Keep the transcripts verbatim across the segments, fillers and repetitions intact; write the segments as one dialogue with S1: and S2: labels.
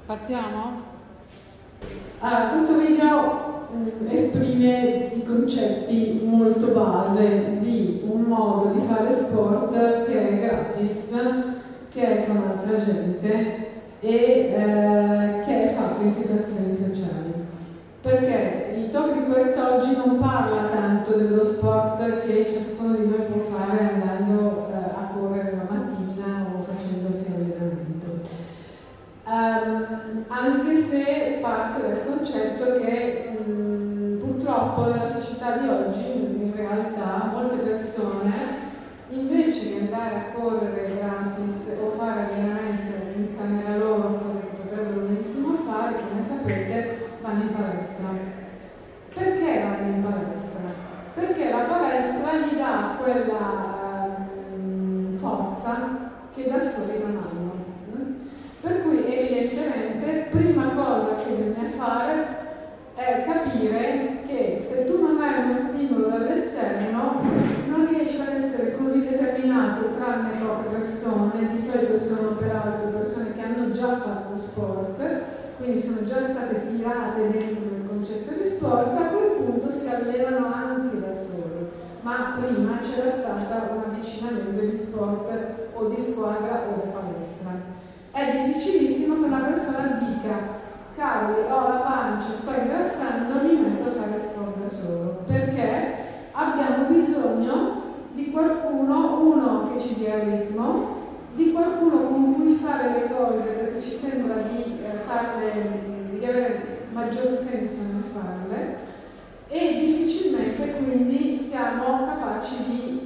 S1: Partiamo? Allora, questo video mh, esprime i concetti molto base di un modo di fare sport che è gratis, che è con altra gente e eh, che è fatto in situazioni sociali. Perché il talk di quest'oggi non parla tanto dello sport che ciascuno di noi può fare andando eh, a correre la mattina o facendosi allenamento. Um, anche se parte dal concetto che um, purtroppo nella società di oggi in realtà molte persone invece di andare a correre gratis o fare allenamento in camera loro, cosa che potrebbero benissimo fare, come sapete, vanno in palestra. Perché vanno in palestra? Perché la palestra gli dà quella um, forza che da soli non hanno. Per cui evidentemente prima cosa che bisogna fare è capire che se tu non hai uno stimolo dall'esterno non riesci ad essere così determinato, tranne poche persone, di solito sono peraltro persone che hanno già fatto sport, quindi sono già state tirate dentro nel concetto di sport, a quel punto si allenano anche da soli, ma prima c'era stato un avvicinamento di sport o di squadra o di palestra. È difficilissimo che una persona dica cavoli, ho la pancia, sto ingrassando, mi metto a fare sport da solo, perché abbiamo bisogno di qualcuno, uno che ci dia il ritmo, di qualcuno con cui fare le cose perché ci sembra di, eh, farle, di avere maggior senso nel farle e difficilmente quindi siamo capaci di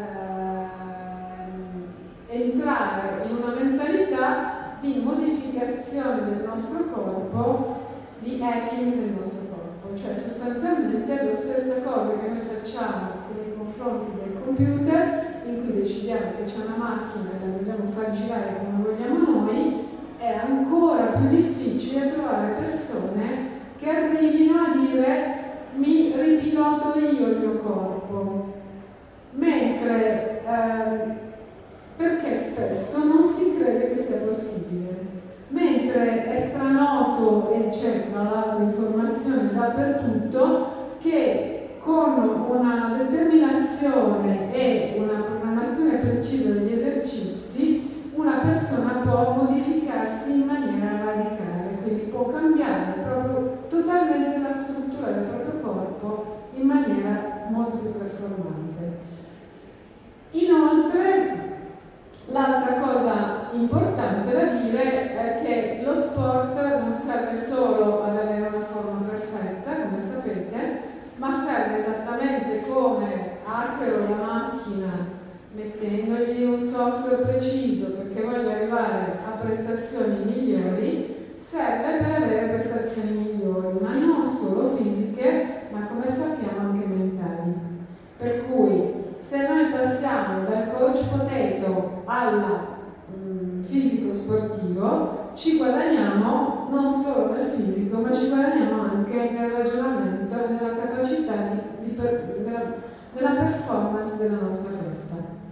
S1: entrare in una mentalità di modificazione del nostro corpo, di hacking del nostro corpo, cioè sostanzialmente è la stessa cosa che noi facciamo nei confronti del computer, in cui decidiamo che c'è una macchina e la vogliamo far girare come vogliamo noi, è ancora più difficile trovare persone che arrivino a dire mi ripiloto io il mio corpo, mentre eh, perché spesso non si crede che sia possibile, mentre è stranoto e c'è tra l'altro informazione dappertutto che con una determinazione e una programmazione precisa degli esercizi una persona può modificarsi in maniera radicale, quindi può cambiare proprio totalmente la struttura del proprio corpo in maniera molto più performante. Inoltre, l'altra cosa importante da dire è che lo sport non serve solo ad avere una forma perfetta, come sapete, ma serve esattamente come hackero la macchina mettendogli un software preciso perché voglio arrivare a prestazioni migliori, serve per avere prestazioni migliori, ma non solo fisiche, ma come sappiamo anche mentali. Per cui se noi passiamo dal coach potato al mm, fisico sportivo, ci guadagniamo non solo nel fisico, ma ci guadagniamo anche nel ragionamento e nella capacità di, di per, della, della performance della nostra testa.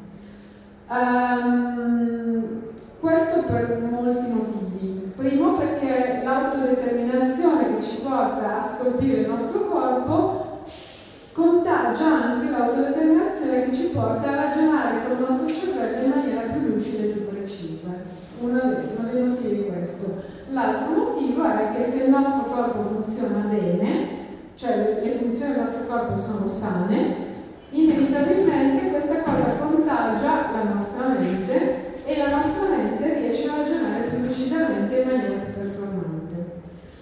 S1: Um, questo per molti motivi. Primo perché l'autodeterminazione che ci porta a scolpire il nostro corpo contagia anche l'autodeterminazione che ci porta a ragionare con il nostro cervello in maniera più lucida e più precisa. Uno dei motivi è questo. L'altro motivo è che se il nostro corpo funziona bene, cioè le funzioni del nostro corpo sono sane, inevitabilmente questa cosa contagia la nostra mente e la nostra mente riesce a ragionare più lucidamente in maniera più performante.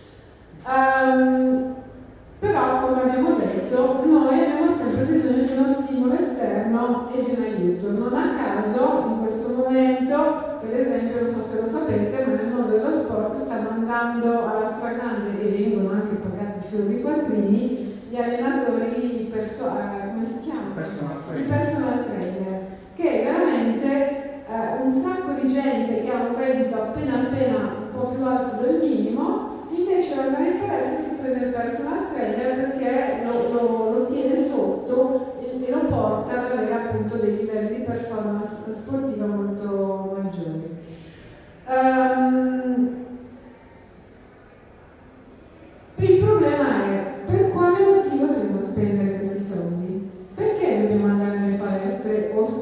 S1: Um, Però, come abbiamo detto, noi abbiamo sempre bisogno di uno stimolo esterno e di un aiuto. Non a caso, in questo momento, per esempio, non so se lo sapete, ma nel mondo dello sport stanno andando alla stragrande e vengono anche pagati fior di quattrini gli allenatori, perso- come si chiama?
S2: Personal trainer.
S1: I personal trainer, che veramente eh, un sacco di gente che ha un reddito appena appena un po' più alto del minimo, invece non interessa si prende il personal trainer perché lo, lo, lo tiene sotto e, e lo porta ad avere appunto dei livelli di performance sportiva molto maggiori. Um,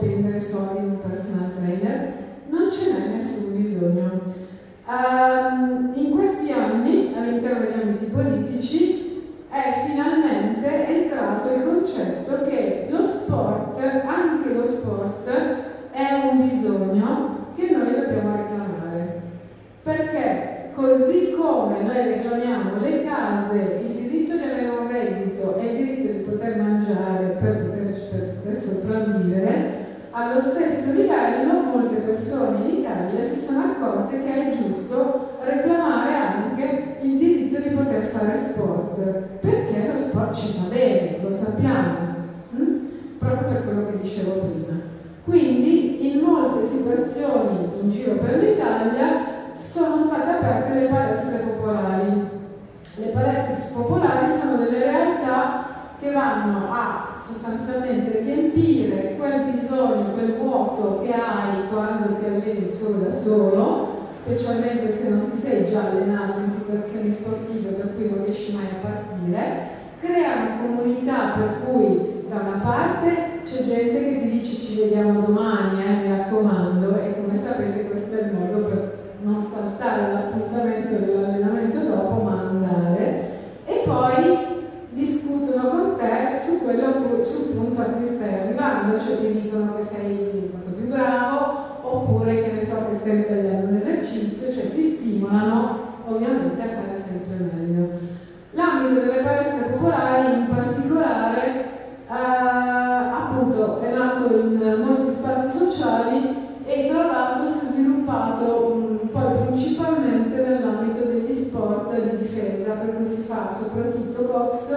S1: spendere soldi in un personal trainer, non ce n'è nessun bisogno. Um, in questi anni, all'interno degli ambiti politici, è finalmente entrato il concetto che lo sport, anche lo sport, è un bisogno che noi dobbiamo reclamare. Perché così come noi reclamiamo le case, il diritto di avere un reddito e il diritto di poter mangiare per poter, per poter sopravvivere, allo stesso livello molte persone in Italia si sono accorte che è giusto reclamare anche il diritto di poter fare sport, perché lo sport ci fa bene, lo sappiamo, hm? proprio per quello che dicevo prima. Quindi in molte situazioni in giro per l'Italia sono state aperte le palestre popolari. Le palestre popolari sono delle realtà che vanno a sostanzialmente riempire quel bisogno, quel vuoto che hai quando ti alleni solo da solo, specialmente se non ti sei già allenato in situazioni sportive per cui non riesci mai a partire. Creano comunità per cui da una parte c'è gente che ti dice ci vediamo domani, eh, mi raccomando, e come sapete questo è il modo per non saltare l'appuntamento dell'allenamento dopo, ma andare, e poi discutono con te su quello, sul punto a cui stai arrivando, cioè ti dicono che sei molto più bravo, oppure che ne so che stai sbagliando un esercizio, cioè ti stimolano ovviamente a fare sempre meglio. L'ambito delle palestre popolari in particolare eh, appunto è nato in molti spazi sociali e tra l'altro si è sviluppato um, poi principalmente nell'ambito degli sport di difesa, per cui si fa soprattutto box,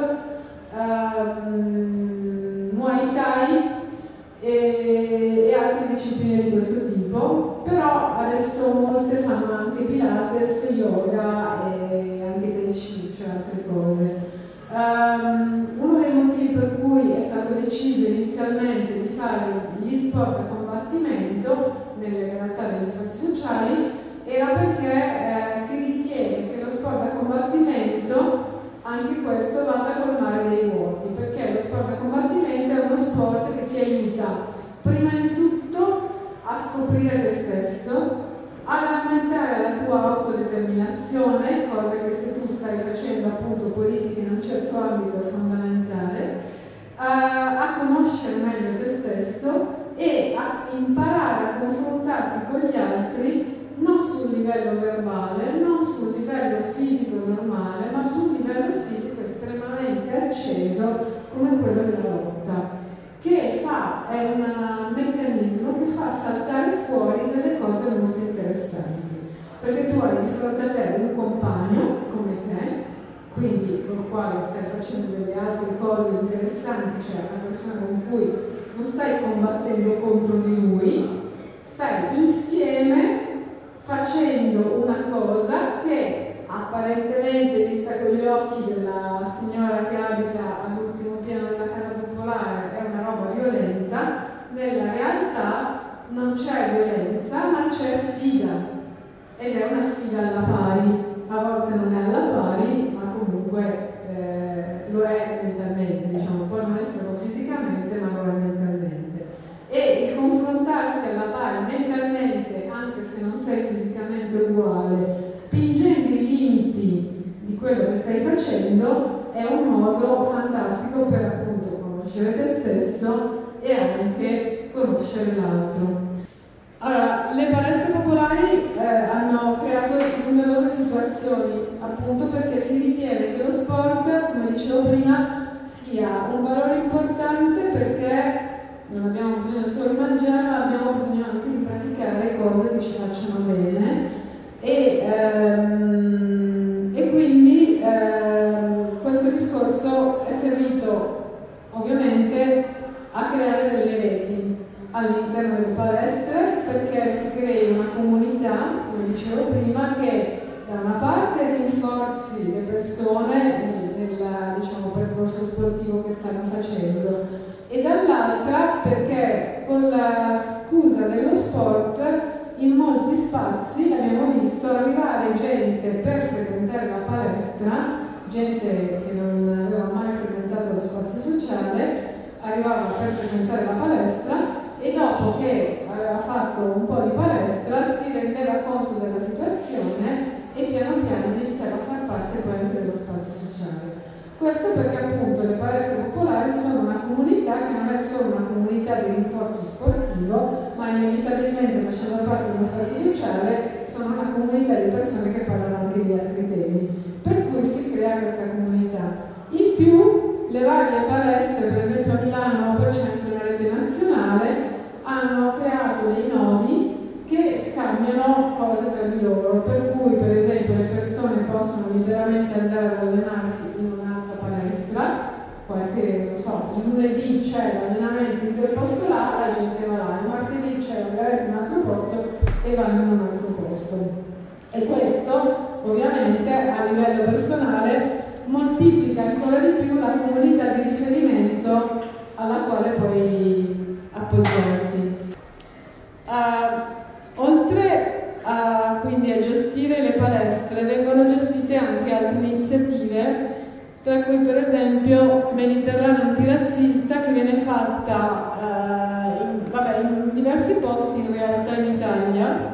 S1: um, muay thai e, e altre discipline di questo tipo, però adesso molte fanno anche pilates, yoga e anche tai chi, cioè altre cose. Um, uno dei motivi per cui è stato deciso inizialmente di fare gli sport a combattimento nelle realtà degli spazi sociali era perché eh, si ritiene che lo sport a combattimento, anche questo, vada a colmare dei vuoti, perché lo sport a combattimento è uno sport che ti aiuta prima di tutto a scoprire te stesso, ad aumentare la tua autodeterminazione, cosa che se tu stai facendo appunto politica in un certo ambito è fondamentale, uh, a conoscere meglio te stesso e a imparare a confrontarti con gli altri non sul livello verbale, non sul livello fisico normale, ma sul livello fisico estremamente acceso come quello della lotta, che fa, è un meccanismo che fa saltare fuori delle cose molto interessanti, perché tu hai di fronte a te un compagno come te, quindi con il quale stai facendo delle altre cose interessanti, cioè una persona con cui non stai combattendo contro di lui, stai insieme facendo una cosa che apparentemente, vista con gli occhi della signora che abita all'ultimo piano della casa popolare, è una roba violenta, nella realtà non c'è violenza, ma c'è sfida, ed è una sfida alla pari. A volte non è alla pari, ma comunque eh, lo è mentalmente, diciamo, può non esserlo fisicamente, ma lo è mentalmente. E il confrontarsi alla pari mentalmente, anche se non sei fisicamente uguale, spingendo i limiti di quello che stai facendo, è un modo fantastico per appunto conoscere te stesso e anche conoscere l'altro. Allora, le palestre popolari eh, hanno creato numerose situazioni, appunto perché si ritiene che lo sport, come dicevo prima, sia un valore importante perché non abbiamo bisogno solo di mangiare, ma abbiamo bisogno anche di praticare cose che ci facciano bene e, ehm, e quindi ehm, questo discorso è servito ovviamente a creare delle reti all'interno delle palestre perché si crei una comunità, come dicevo prima, che da una parte rinforzi le persone nel, nel diciamo, percorso sportivo che stanno facendo e dall'altra perché con la scusa dello sport in molti spazi abbiamo visto arrivare gente per frequentare la palestra, gente che non aveva mai frequentato lo spazio sociale, arrivava per frequentare la palestra e dopo fatto un po' di palestra si rendeva conto della situazione e piano piano iniziava a far parte poi anche dello spazio sociale. Questo perché appunto le palestre popolari sono una comunità che non è solo una comunità di rinforzo sportivo, ma inevitabilmente, facendo parte di uno spazio sociale, sono una comunità di persone che parlano anche di altri temi, per cui si crea questa comunità. In più le varie palestre, per esempio a Milano ottocento nella rete nazionale, hanno creato dei nodi che scambiano cose tra di loro, per cui per esempio le persone possono liberamente andare ad allenarsi in un'altra palestra, qualche, non so, il lunedì c'è l'allenamento in quel posto là, la gente va là, il martedì c'è magari in un altro posto e vanno in un altro posto. E questo ovviamente a livello personale moltiplica ancora di più la comunità di riferimento alla quale puoi appoggiarti. Uh, oltre a, quindi a gestire le palestre, vengono gestite anche altre iniziative, tra cui per esempio Mediterraneo Antirazzista, che viene fatta uh, in, vabbè, in diversi posti in realtà in Italia.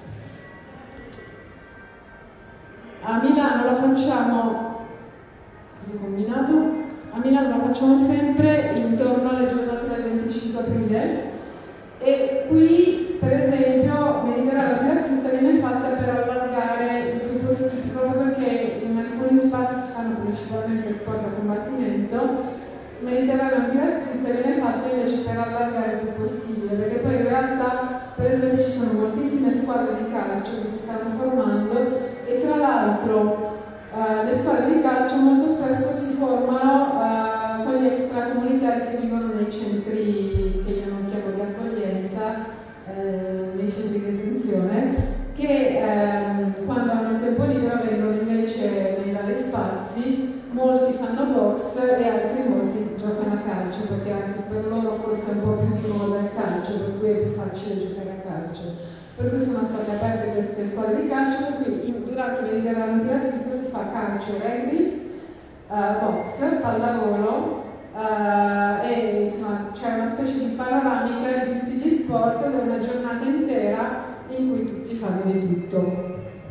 S1: A Milano la facciamo combinato. A Milano la facciamo sempre intorno alle giornate del venticinque aprile e qui per esempio Mediterraneo Antirazzista viene fatta per allargare il più possibile, proprio perché in alcuni spazi si fanno principalmente sport a combattimento. Mediterraneo Antirazzista viene fatta invece per allargare il più possibile, perché poi in realtà per esempio ci sono moltissime squadre di calcio che si stanno formando e tra l'altro Uh, le squadre di calcio molto spesso si formano uh, con gli extracomunitari che vivono nei centri che io non chiamo di accoglienza, uh, nei centri di detenzione, che uh, quando hanno il tempo libero vengono invece nei vari spazi, molti fanno box e altri molti giocano a calcio, perché anzi per loro forse è un po' più di moda il calcio, per cui è più facile giocare a calcio. Per cui sono state aperte queste squadre di calcio, per cui in, durante il Mediterraneo Antirazzista si fa calcio, rugby, uh, box, pallavolo uh, e insomma c'è una specie di panoramica di tutti gli sport per una giornata intera in cui tutti fanno di tutto.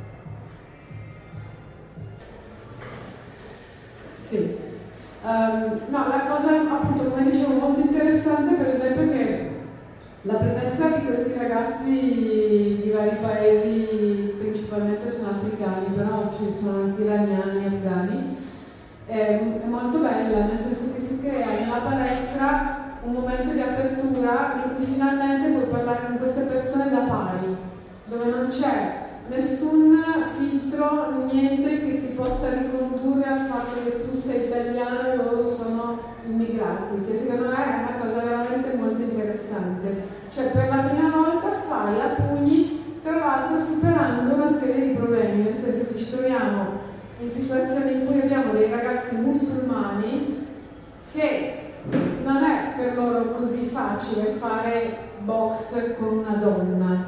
S1: Sì. Um, no, la cosa appunto come dicevo molto interessante per esempio è che la presenza di questi ragazzi di vari paesi, principalmente sono africani, però ci sono anche iraniani, afghani, è, è molto bella, nel senso che si crea nella palestra un momento di apertura in cui finalmente puoi parlare con queste persone da pari, dove non c'è nessun filtro, niente che ti possa ricondurre al fatto che tu sei italiano e loro sono immigrati, che secondo me è una cosa veramente molto interessante. Cioè per la prima volta fai a pugni, tra l'altro superando una serie di problemi, nel senso che ci troviamo in situazioni in cui abbiamo dei ragazzi musulmani che non è per loro così facile fare box con una donna,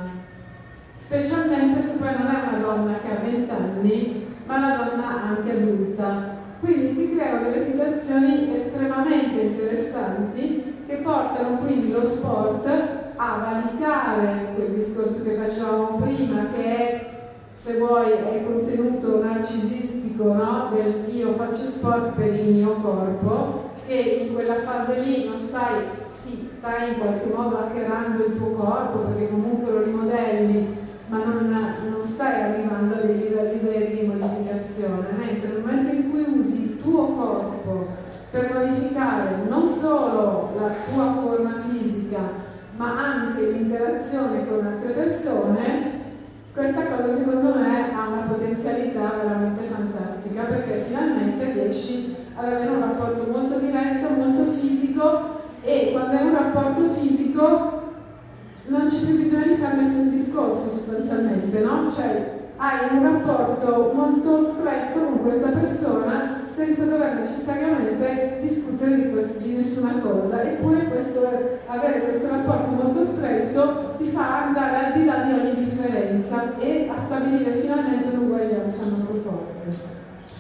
S1: specialmente se poi non è una donna che ha venti anni, ma una donna anche adulta. Quindi si creano delle situazioni estremamente interessanti che portano quindi lo sport a valicare quel discorso che facevamo prima, che è, se vuoi, è il contenuto narcisistico, no? Del io faccio sport per il mio corpo, e in quella fase lì non stai, sì, stai in qualche modo hackerando il tuo corpo perché comunque lo rimodelli, ma non, non stai arrivando a dei livelli veri di modificazione, mentre nel momento in cui usi il tuo corpo per modificare non solo la sua forma fisica, ma anche l'interazione con altre persone, questa cosa secondo me ha una potenzialità veramente fantastica, perché finalmente riesci ad avere un rapporto molto diretto, molto fisico, e quando è un rapporto fisico non c'è più bisogno di fare nessun discorso sostanzialmente, no? Cioè hai un rapporto molto stretto con questa persona senza dover necessariamente discutere di, questo, di nessuna cosa, eppure questo, avere questo rapporto molto stretto ti fa andare al di là di ogni differenza e a stabilire finalmente un'uguaglianza molto forte.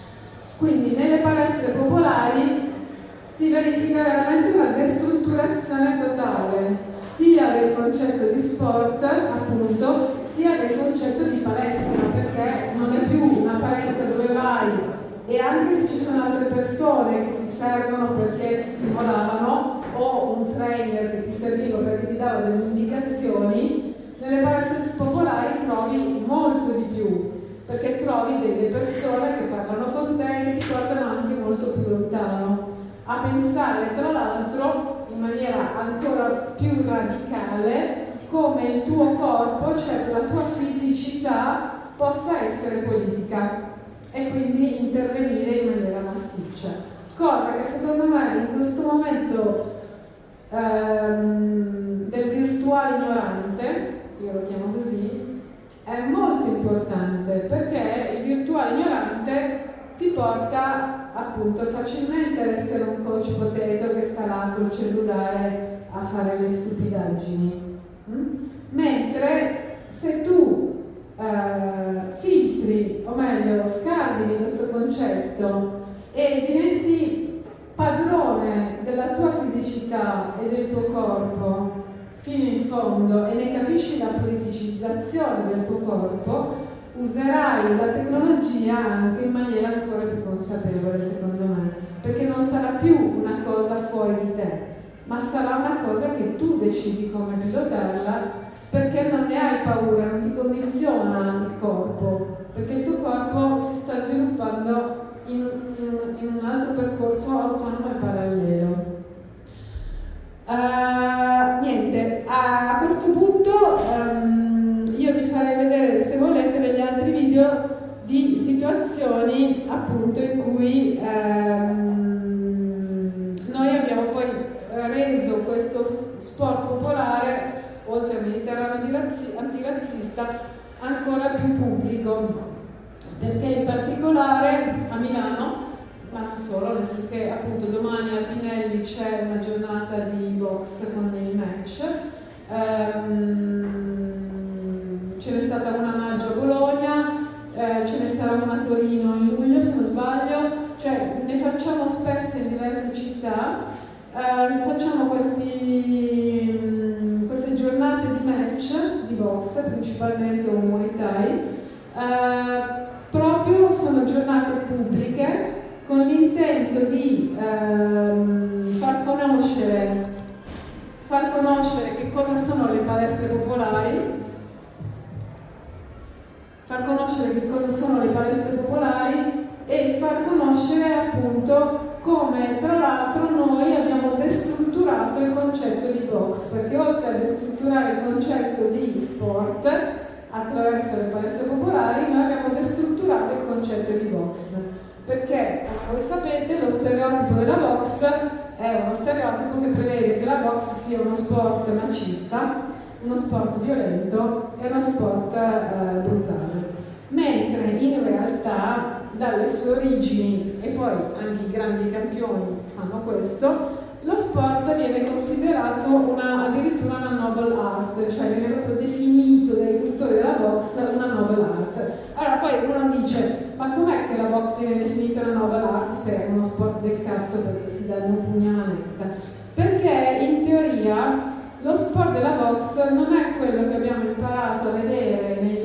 S1: Quindi nelle palestre popolari si verifica veramente una destrutturazione totale sia del concetto concetto di sport, appunto, sia del concetto di palestra, perché non è più una palestra dove vai e anche se ci sono altre persone che ti servono perché ti stimolavano o un trainer che ti serviva perché ti dava delle indicazioni, nelle palestre popolari trovi molto di più, perché trovi delle persone che parlano con te e che ti portano anche molto più lontano, a pensare tra l'altro in maniera ancora più radicale come il tuo corpo, cioè la tua fisicità, possa essere politica e quindi intervenire in maniera massiccia. Cosa che secondo me in questo momento ehm, del virtuale ignorante, io lo chiamo così, è molto importante, perché il virtuale ignorante ti porta appunto facilmente ad essere un coach potato che sta là col cellulare a fare le stupidaggini. Mm? Mentre se tu eh, filtri, o meglio scardini questo concetto e diventi padrone della tua fisicità e del tuo corpo fino in fondo e ne capisci la politicizzazione del tuo corpo, userai la tecnologia anche in maniera ancora più consapevole, secondo me, perché non sarà più una cosa fuori di te, ma sarà una cosa che tu decidi come pilotarla, perché non ne hai paura, non ti condiziona il corpo, perché il tuo corpo si sta sviluppando in, in, in un altro percorso autonomo e parallelo. Uh, niente, a questo punto um, io vi farei vedere, se volete, degli altri video di situazioni appunto in cui um, noi abbiamo poi reso questo sport popolare, oltre al Mediterraneo antirazzista, ancora più pubblico, perché in particolare a Milano, ma non solo, adesso che appunto domani a Pinelli c'è una giornata di box con il match, ehm, ce n'è stata una a maggio a Bologna, eh, ce ne sarà una a Torino in luglio se non sbaglio, cioè ne facciamo spesso in diverse città, eh, facciamo questi, mh, queste giornate di match di box, principalmente o Muay Thai, eh, proprio sono giornate pubbliche, con l'intento di ehm, far conoscere, far conoscere che cosa sono le palestre popolari, far conoscere che cosa sono le palestre popolari e far conoscere appunto come tra l'altro noi abbiamo destrutturato il concetto di box, perché oltre a destrutturare il concetto di sport attraverso le palestre popolari, noi abbiamo destrutturato il concetto di box. Perché, come voi sapete, lo stereotipo della box è uno stereotipo che prevede che la box sia uno sport macista, uno sport violento e uno sport eh, brutale. Mentre in realtà, dalle sue origini, e poi anche i grandi campioni fanno questo, lo sport viene considerato una, addirittura una noble art, cioè viene proprio definito dai cultori della box una noble art. Allora poi uno dice, ma com'è che la box viene definita una noble art se è uno sport del cazzo perché si danno un pugno alla manetta? Perché in teoria lo sport della box non è quello che abbiamo imparato a vedere negli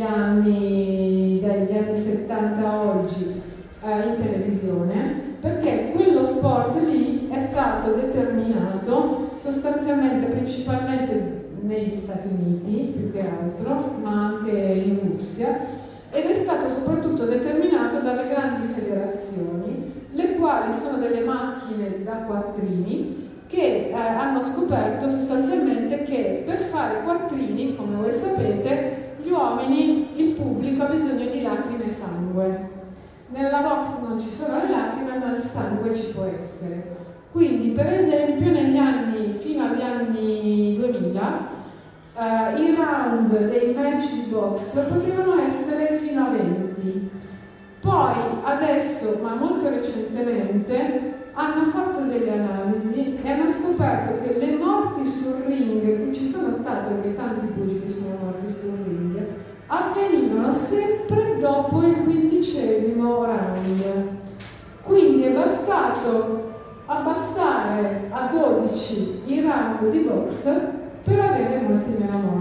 S1: anni, dagli anni settanta a oggi eh, in televisione, perché quello sport lì è stato determinato sostanzialmente, principalmente negli Stati Uniti, più che altro, ma anche in Russia, ed è stato soprattutto determinato dalle grandi federazioni, le quali sono delle macchine da quattrini che eh, hanno scoperto sostanzialmente che per fare quattrini, come voi sapete, gli uomini, il pubblico ha bisogno di lacrime e sangue. Nella box non ci sono le lacrime, ma il sangue ci può essere. Quindi, per esempio, negli anni, fino agli anni duemila, eh, i round dei match di box potevano essere fino a venti. Poi, adesso, ma molto recentemente, hanno fatto delle analisi e hanno scoperto che le morti sul ring, che ci sono state, perché tanti pugili sono morti sul ring, avvenivano sempre dopo il quindicesimo round. Quindi è bastato abbassare a dodici i round di box per avere molti meno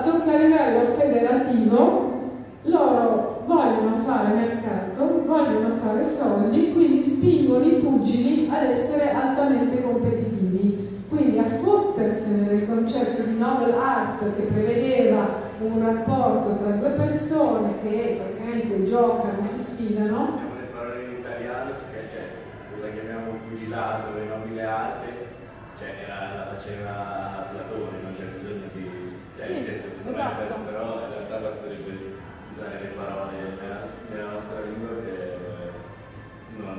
S1: dato che a livello federativo loro vogliono fare mercato, vogliono fare soldi, quindi spingono i pugili ad essere altamente competitivi. Quindi a fottersene del concetto di noble art che prevedeva un rapporto tra due persone che praticamente giocano, si sfidano.
S2: Siamo le parole in italiano, cioè, cosa chiamiamo pugilato, le nobili arte, cioè era, la faceva Platone, non c'è bisogno di... Cioè,
S1: sì,
S2: nel senso,
S1: esatto.
S2: però in realtà basterebbe usare le parole nella, nella nostra lingua che non...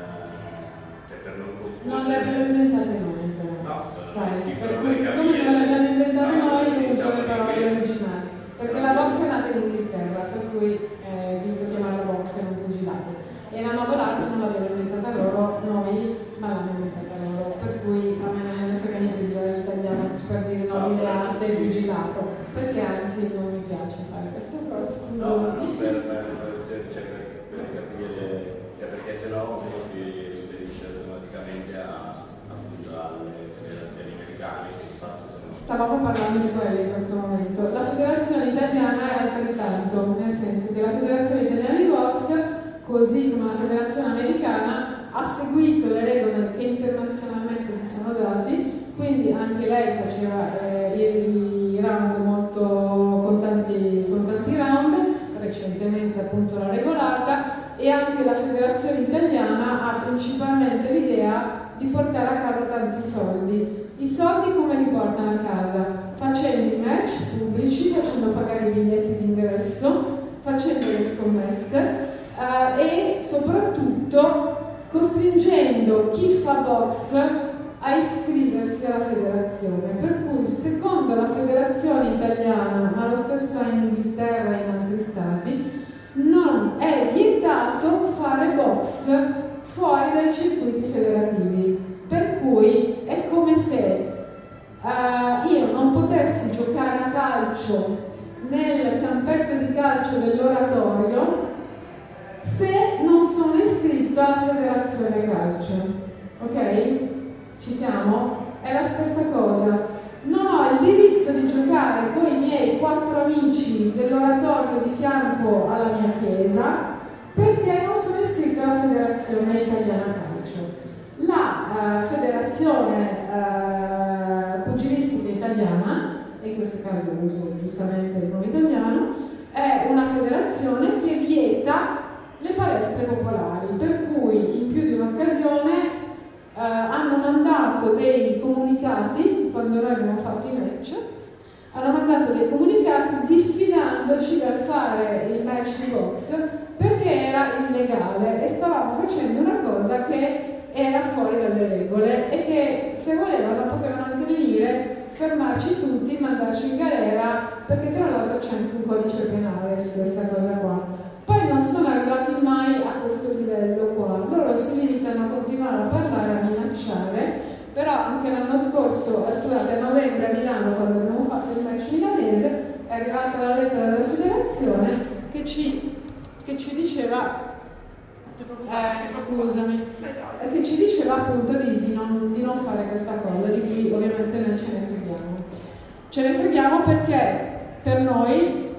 S2: cioè per non confondere.
S1: Non le abbiamo inventate noi, però.
S2: No, sono
S1: sai,
S2: sì,
S1: per
S2: però
S1: cui
S2: per
S1: siccome
S2: capire...
S1: non le abbiamo inventate
S2: no,
S1: noi, uso
S2: diciamo
S1: le parole
S2: che
S1: originali. Perché la box è nata in Inghilterra, per cui è giusto chiamarla box e non pugilato. E la noble art non l'abbiamo inventata loro, noi, ma l'hanno inventata loro. Per cui a me non me ne frega niente di usare l'italiano per dire nobile arte e pugilato, perché anzi non mi piace fare questa cosa.
S2: No, ma non per, per, cioè, per, per capire, cioè perché sennò uno si riferisce automaticamente a, appunto alle federazioni americane che di fatto sono...
S1: Stavamo parlando di quelle in questo momento. La federazione italiana è altrettanto, nel senso che la federazione italiana di box, così come la federazione americana, ha seguito le regole che internazionalmente si sono dati, quindi anche lei faceva eh, i, i round molto con tanti, con tanti round, recentemente appunto la regolata, e anche la federazione italiana ha principalmente l'idea di portare a casa tanti soldi. I soldi come li portano a casa? Facendo i match pubblici, facendo pagare i biglietti d'ingresso, facendo le scommesse eh, e soprattutto costringendo chi fa box a iscriversi alla federazione. Per cui, secondo la federazione italiana, ma lo stesso è in Inghilterra e in altri stati, non è vietato fare box fuori dai circuiti federativi. Per cui è come se uh, io non potessi giocare a calcio nel campetto di calcio dell'oratorio se non sono iscritto alla federazione calcio. Ok? Ci siamo? È la stessa cosa. Non ho il diritto di giocare con i miei quattro amici dell'oratorio di fianco alla mia chiesa perché non sono iscritto alla federazione italiana calcio. La uh, federazione uh, pugilistica italiana, e in questo caso uso giustamente il nome italiano, è una federazione che vieta le palestre popolari, per cui in più di un'occasione uh, hanno mandato dei comunicati, quando noi abbiamo fatto i match, hanno mandato dei comunicati diffidandoci dal fare il match di box perché era illegale e stavamo facendo una cosa che era fuori dalle regole e che se volevano potevano anche venire, fermarci tutti, mandarci in galera, perché tra l'altro c'è anche un codice penale su questa cosa qua. Poi non sono arrivati mai a questo livello qua, loro si limitano a continuare a parlare, a minacciare, però anche l'anno scorso, scusate, a novembre a Milano, quando abbiamo fatto il match milanese, è arrivata la lettera della federazione che ci, che ci diceva Eh, scusami, che ci diceva appunto di, di, non, di non fare questa cosa, di cui ovviamente noi ce ne freghiamo. Ce ne freghiamo perché per noi,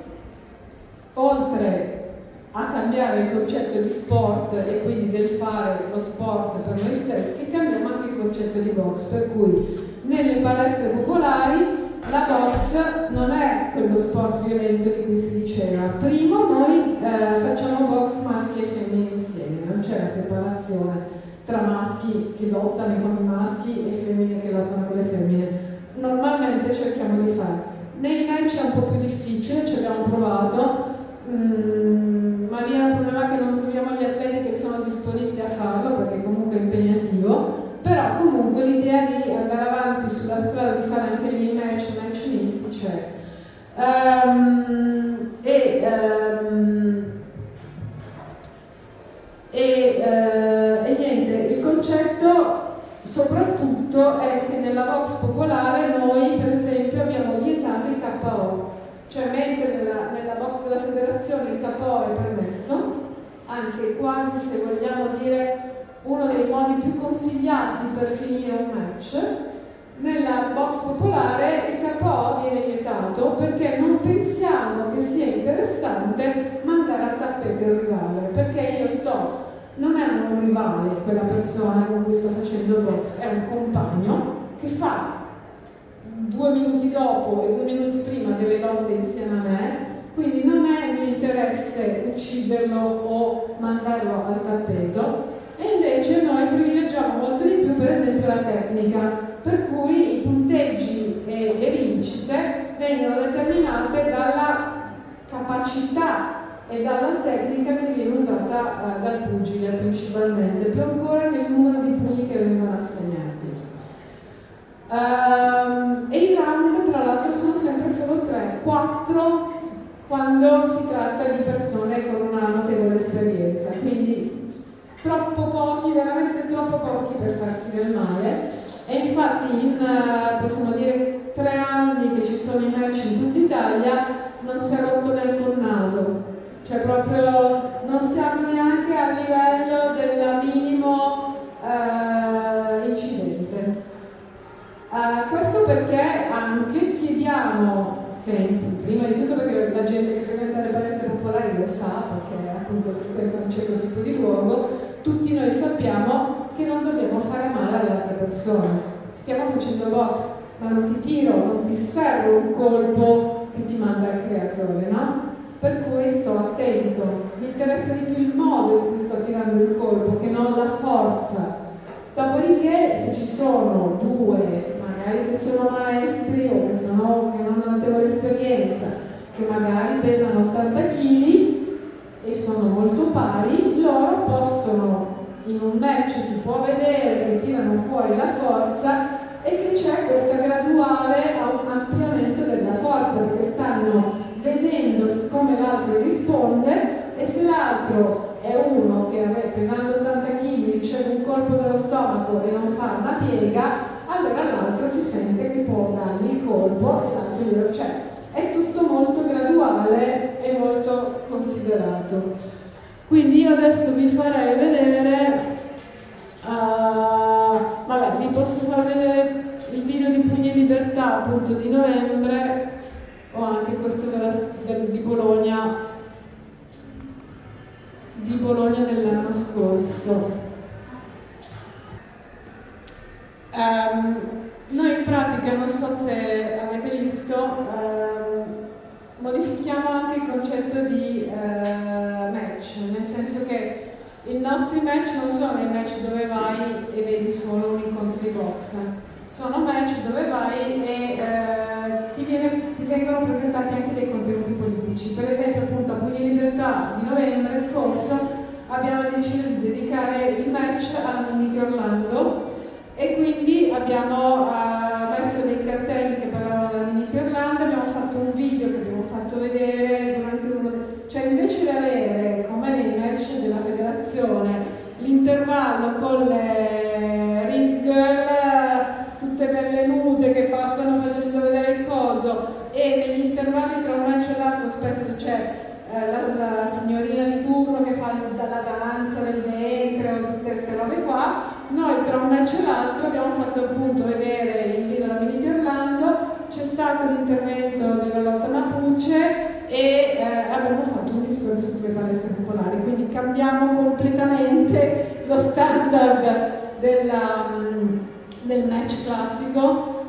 S1: oltre a cambiare il concetto di sport e quindi del fare lo sport per noi stessi, cambiamo anche il concetto di box, per cui nelle palestre popolari la box non è quello sport violento di cui si diceva. Primo, noi eh, facciamo box maschi e femmine insieme, non c'è la separazione tra maschi che lottano con i maschi e femmine che lottano con le femmine. Normalmente cerchiamo di fare. Nei match è un po' più difficile, ci abbiamo provato, mm, ma lì è un problema che non troviamo gli atleti che sono disponibili a farlo perché comunque è impegnativo. Però comunque l'idea di andare avanti sulla strada di fare anche dei match, match misti c'è. Um, e um, e, uh, e niente, il concetto soprattutto è che nella box popolare noi per esempio abbiamo vietato il K O, cioè mentre nella, nella box della federazione il K O è permesso, anzi è quasi, se vogliamo dire, uno dei modi più consigliati per finire un match. nella box popolare il K O viene vietato perché non pensiamo che sia interessante mandare a tappeto il rivale, perché io sto, non è un rivale quella persona con cui sto facendo il box, è un compagno che fa due minuti dopo e due minuti prima delle lotte insieme a me, quindi non è mio interesse ucciderlo o mandarlo al tappeto. E invece noi privilegiamo molto di più per esempio la tecnica, per cui i punteggi e le vincite vengono determinate dalla capacità e dalla tecnica che viene usata eh, dal pugile principalmente, più ancora che il numero di pugni che vengono assegnati. Um, e i round tra l'altro sono sempre solo tre, quattro quando si tratta di persone con una notevole esperienza, quindi troppo pochi, veramente troppo pochi per farsi del male. E infatti in, uh, possiamo dire, tre anni che ci sono i match in tutta Italia non si è rotto neanche un naso, cioè proprio non siamo neanche a livello del minimo uh, incidente. Uh, questo perché anche chiediamo sempre, prima di tutto perché la gente che frequenta le palestre popolari lo sa, perché appunto frequenta un certo tipo di luogo, tutti noi sappiamo che non dobbiamo fare male all'altra persona. Stiamo facendo box, ma non ti tiro, non ti sferro un colpo che ti manda il creatore, no? Per cui sto attento, mi interessa di più il modo in cui sto tirando il colpo che non la forza. Dopodiché se ci sono due magari che sono maestri o che, sono, che hanno una notevole esperienza, che magari pesano ottanta chili e sono molto pari, loro possono, in un match si può vedere che tirano fuori la forza e che c'è questa graduale ampliamento della forza, perché stanno vedendo come l'altro risponde, e se l'altro è uno che pesando ottanta chili riceve un colpo nello stomaco e non fa una piega, allora l'altro si sente che può dargli il colpo e l'altro glielo c'è. È tutto molto graduale e molto considerato. Quindi io adesso vi farei vedere, uh, vabbè, vi posso far vedere il video di Pugni e Libertà appunto di novembre, o anche questo della, del, di Bologna di Bologna dell'anno scorso. Um, noi in pratica, non so se avete visto, uh, modifichiamo anche il concetto di uh, match, nel senso che i nostri match non sono i match dove vai e vedi solo un incontro di box, sono match dove vai e uh, ti, viene, ti vengono presentati anche dei contenuti politici. Per esempio appunto a Pugni e Libertà di novembre scorso abbiamo deciso di dedicare il match alla Mini Orlando, e quindi abbiamo uh, messo dei cartelli che parlavano della Mini Orlando, abbiamo fatto un video che abbiamo fatto vedere durante uno, cioè invece di avere come nei match della federazione l'intervallo con le ring girl tutte belle nude che passano facendo vedere il coso, e negli intervalli tra un match e l'altro spesso c'è eh, la, la signorina di turno che fa la danza del ventre o tutte queste robe qua. Noi tra un match e l'altro abbiamo fatto appunto vedere il video della Mini Orlando, c'è stato l'intervento della lotta Mapuche e eh, abbiamo fatto un discorso sulle palestre popolari, quindi cambiamo completamente lo standard della, del match classico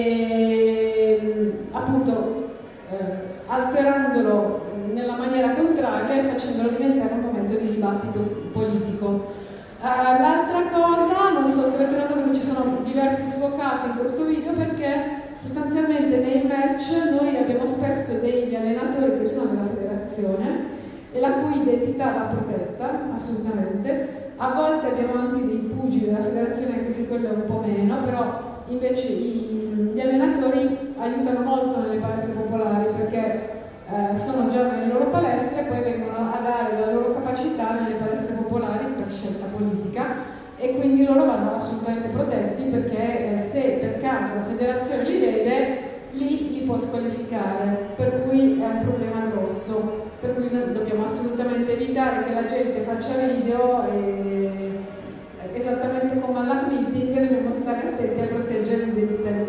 S1: e appunto eh, alterandolo nella maniera contraria e facendolo diventare un momento di dibattito politico. Uh, l'altra cosa, non so se avete notato che ci sono diversi sfocati in questo video, perché sostanzialmente nei match noi abbiamo spesso degli allenatori che sono della federazione e la cui identità va protetta, assolutamente. A volte abbiamo anche dei pugili della federazione, anche se quello è un po' meno, però invece i, gli allenatori aiutano molto nelle palestre popolari, perché eh, sono già nelle loro palestre e poi vengono a dare la loro capacità nelle palestre popolari per scelta politica, e quindi loro vanno assolutamente protetti, perché eh, se per caso la federazione li vede, lì li può squalificare, per cui è un problema grosso, per cui noi dobbiamo assolutamente evitare che la gente faccia video e esattamente come alla meeting dobbiamo stare attenti a proteggere l'identità di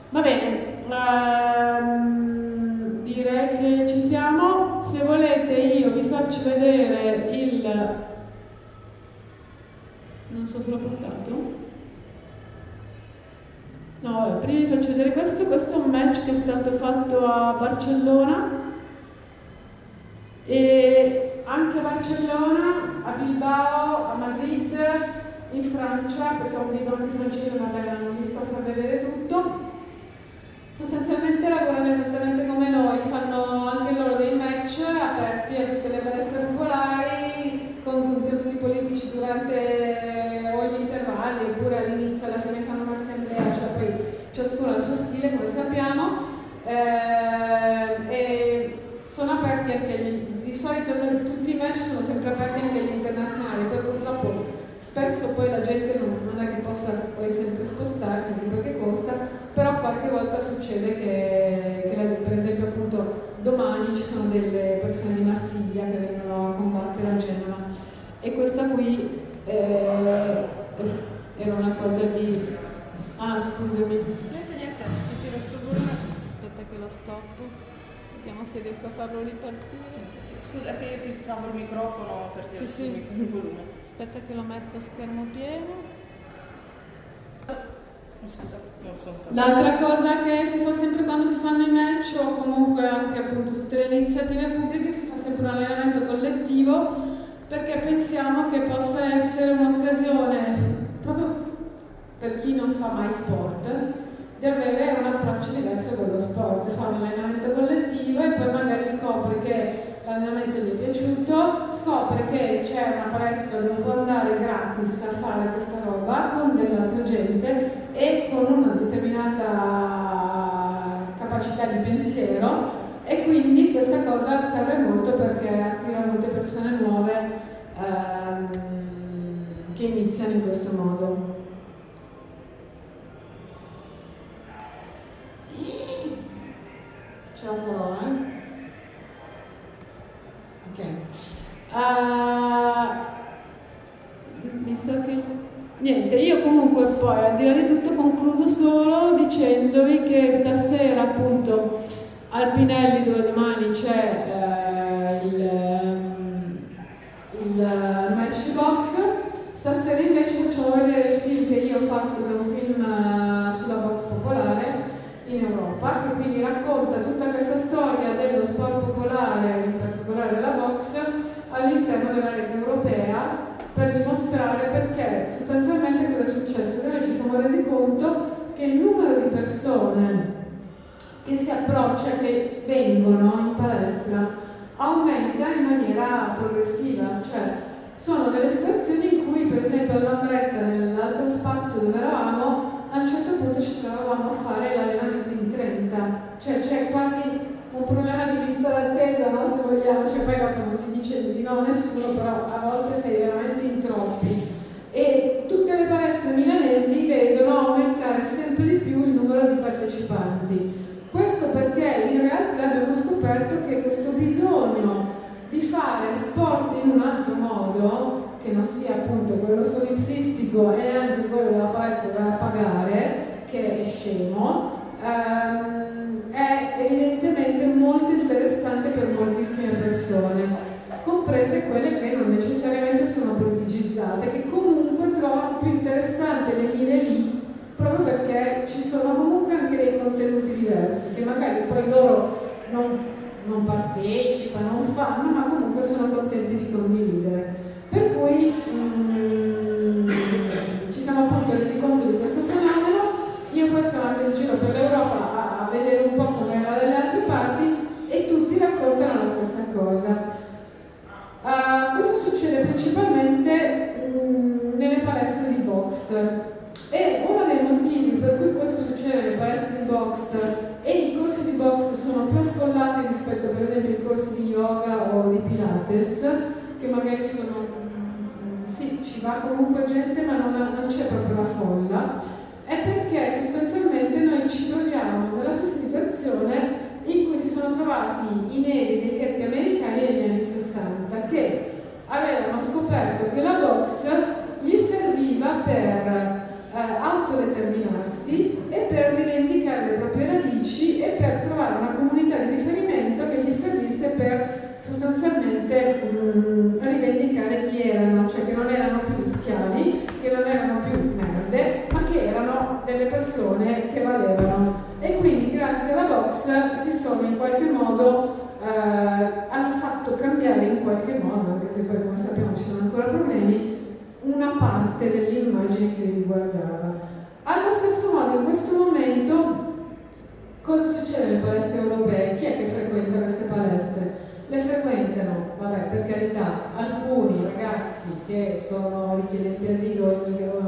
S1: Va bene, uh, direi che ci siamo. Se volete io vi faccio vedere il... non so se l'ho portato. No, vabbè, prima vi faccio vedere questo. Questo è un match che è stato fatto a Barcellona. E anche a Barcellona, a Bilbao, a Madrid, in Francia, perché ho un video anche francese, magari non vi sto a far vedere tutto. Sostanzialmente lavorano esattamente come noi, fanno anche loro dei match aperti a tutte le palestre popolari, con contenuti politici durante o gli intervalli, oppure all'inizio, alla fine fanno un'assemblea, cioè poi ciascuno ha il suo stile, come sappiamo, eh, e sono aperti anche agli, di solito tutti i match sono sempre aperti anche agli internazionali, poi purtroppo spesso poi la gente non, non è che possa poi sempre spostarsi, anche perché costa, però qualche volta succede che, che per esempio appunto domani ci sono delle persone di Marsiglia che vengono a combattere a Genova, e questa qui eh, era una cosa di... ah scusami.
S3: Niente, niente, ti tiro sul volume. Aspetta che lo stop. Vediamo se riesco a farlo ripartire. Scusa che io ti stavo il microfono per dire
S1: sì, sì.
S3: il volume.
S1: Aspetta che lo metto a schermo pieno.
S3: Scusa, non sono stata.
S1: L'altra cosa che si fa sempre quando si fanno i match, o comunque anche appunto tutte le iniziative pubbliche, si fa sempre un allenamento collettivo, perché pensiamo che possa essere un'occasione, proprio per chi non fa mai sport, di avere un approccio diverso con lo sport, fare un allenamento collettivo e poi magari scopre che l'allenamento gli è piaciuto, scopre che c'è una palestra dove può andare gratis a fare questa roba con dell'altra gente e con una determinata capacità di pensiero, e quindi questa cosa serve molto perché attira molte persone nuove ehm, che iniziano in questo modo. Ce la farò, eh? Ok. Uh, mi sa che... Niente, io comunque poi al di là di tutto concludo solo dicendovi che stasera appunto al Pinelli, dove domani c'è uh, il, il Matchbox, stasera invece facciamo vedere il film che io ho fatto, che è un film uh, sulla box popolare in Europa, che quindi racconta tutta questa storia dello sport popolare, in particolare della box, all'interno della rete europea, per dimostrare perché sostanzialmente cosa è successo. Che noi ci siamo resi conto che il numero di persone che si approccia, che vengono in palestra, aumenta in maniera progressiva, cioè sono delle situazioni in cui, per esempio a Lambretta, nell'altro spazio dove eravamo, a un certo punto ci trovavamo a fare l'allenamento in trenta, cioè c'è quasi un problema di lista d'attesa, no? Se vogliamo, cioè poi dopo non si dice di no a nessuno, però a volte sei veramente in troppi. E tutte le palestre milanesi vedono aumentare sempre di più il numero di partecipanti. Questo perché in realtà abbiamo scoperto che questo bisogno di fare sport in un altro modo, che non sia appunto quello solipsistico e anche quello della palestra da pagare, che è scemo, ehm, è evidentemente molto interessante per moltissime persone, comprese quelle che non necessariamente sono politicizzate, che comunque trovano più interessante venire lì proprio perché ci sono comunque anche dei contenuti diversi, che magari poi loro non, non partecipano, non fanno, ma comunque sono contenti di condividere. Per cui mm, ci siamo appunto resi conto di questo fenomeno. Io poi sono andata in giro per l'Europa a, a vedere un po' come era dalle altre parti e tutti raccontano la stessa cosa. Uh, questo succede principalmente mm, nelle palestre di box, e uno dei motivi per cui questo succede nelle palestre di box e i corsi di box sono più affollati rispetto per esempio ai corsi di yoga o di Pilates, che magari sono, sì, ci va comunque gente, ma non, non c'è proprio la folla, è perché sostanzialmente noi ci troviamo nella stessa situazione in cui si sono trovati i neri dei ghetti americani negli anni sessanta, che avevano scoperto che la box gli serviva per eh, autodeterminarsi e per rivendicare le persone che valevano, e quindi grazie alla box si sono in qualche modo eh, hanno fatto cambiare in qualche modo, anche se poi come sappiamo ci sono ancora problemi, una parte dell'immagine che li riguardava. Allo stesso modo in questo momento cosa succede nelle palestre europee? Chi è che frequenta queste palestre? Le frequentano, vabbè, per carità, alcuni ragazzi che sono richiedenti asilo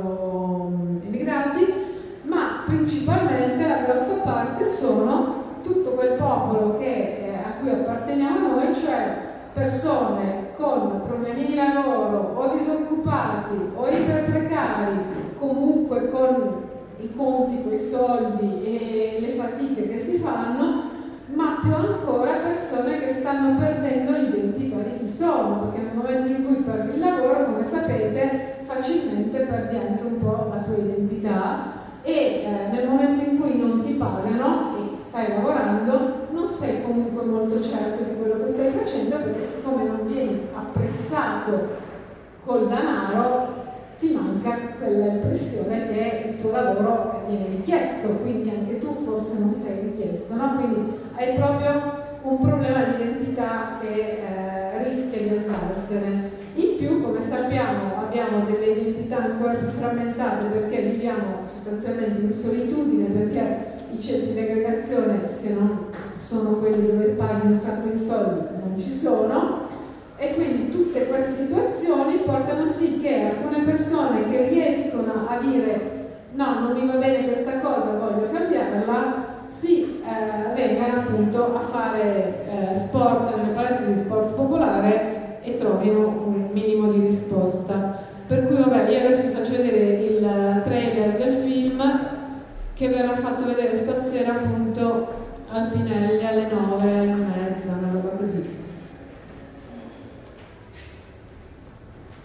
S1: o immigrati, ma principalmente la grossa parte sono tutto quel popolo che, eh, a cui apparteniamo noi, cioè persone con problemi di lavoro o disoccupati o iperprecari, comunque con i conti, con i soldi e le fatiche che si fanno, ma più ancora persone che stanno perdendo l'identità di chi sono, perché nel momento in cui perdi il lavoro, come sapete, facilmente perdi anche un po' la tua identità, e eh, nel momento in cui non ti pagano e stai lavorando non sei comunque molto certo di quello che stai facendo, perché siccome non vieni apprezzato col denaro ti manca quella impressione che il tuo lavoro viene richiesto, quindi anche tu forse non sei richiesto, no? Quindi hai proprio un problema di identità che eh, rischia di andarsene. In più, come sappiamo, abbiamo delle identità ancora più frammentate perché viviamo sostanzialmente in solitudine, perché i centri di aggregazione, se non sono quelli dove paghi un sacco di soldi, non ci sono. E quindi tutte queste situazioni portano sì che alcune persone che riescono a dire no, non mi va bene questa cosa, voglio cambiarla, si eh, vengano appunto a fare eh, sport nelle palestre di sport popolare e trovino un minimo di risposta. Per cui vabbè, io adesso vi faccio vedere il trailer del film che verrà fatto vedere stasera appunto al Pinelli alle nove.